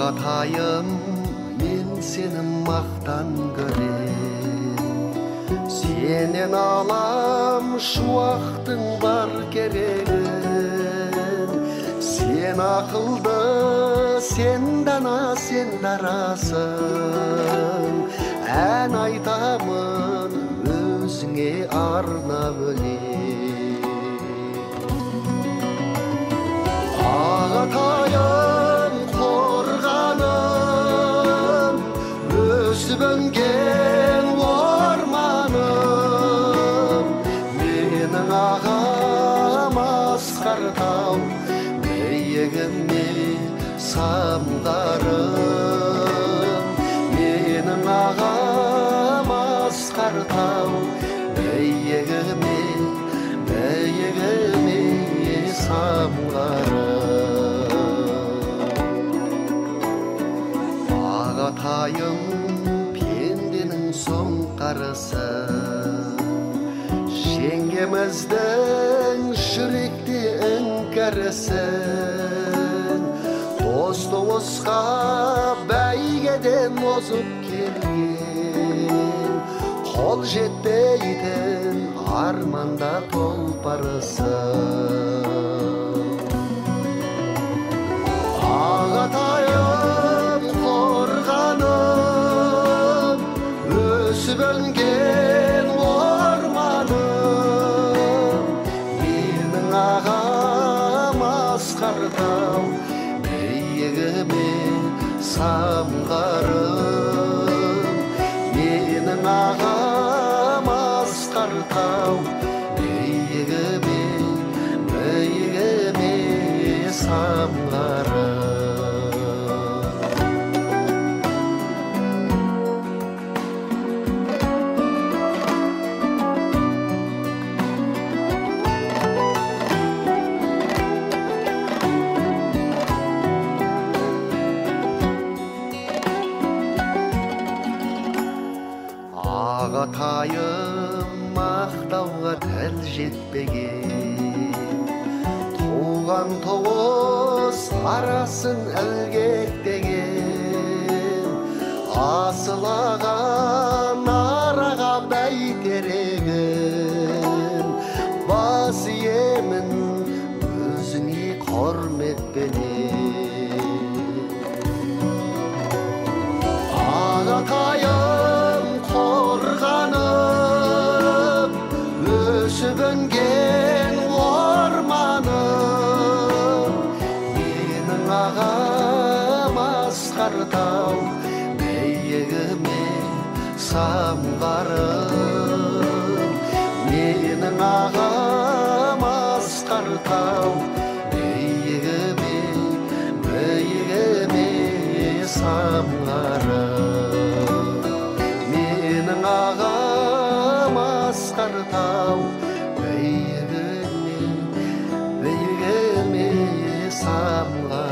Ағатайым, мен сені мақтан көрем, сенен алам шуақтың бар керегін. Сен ақылды, сен дана, сен дарасың, ән айтамын өзіңе арнап өлең. Ағатайым, қорғаным, өсіп өнген орманым, менің ағам асқар тау, биігіме самғарым. Менің ағам асқар тау, биігіме самғарым. Ағатайым, пенденің соңқарысы, жеңгеміздің жүректе іңкәрісін. Дос-туысқа бәйгеден озып келген, қол жетпейтін арманда толпарысың. Ағатайым, қорғаным, өсіп өнген орманым, менің ағам асқар тау, биігіме самғарым. Менің ағам асқар тау, биігіме самғарым. Ағатайым, мақтауға тіл жетпеген, туған туыс арасын ілгектеген. Асылаған араға бәйтерегін, бас иемін өзіңе құрметпенен. Ағатайым, қорғаным, өсіп өнген орманым, менің ағам асқар тау, биігіме самғарым. Менің ағам асқар тау, биігіме самғарым. Менің ағам асқар тау, биігіме самғарым.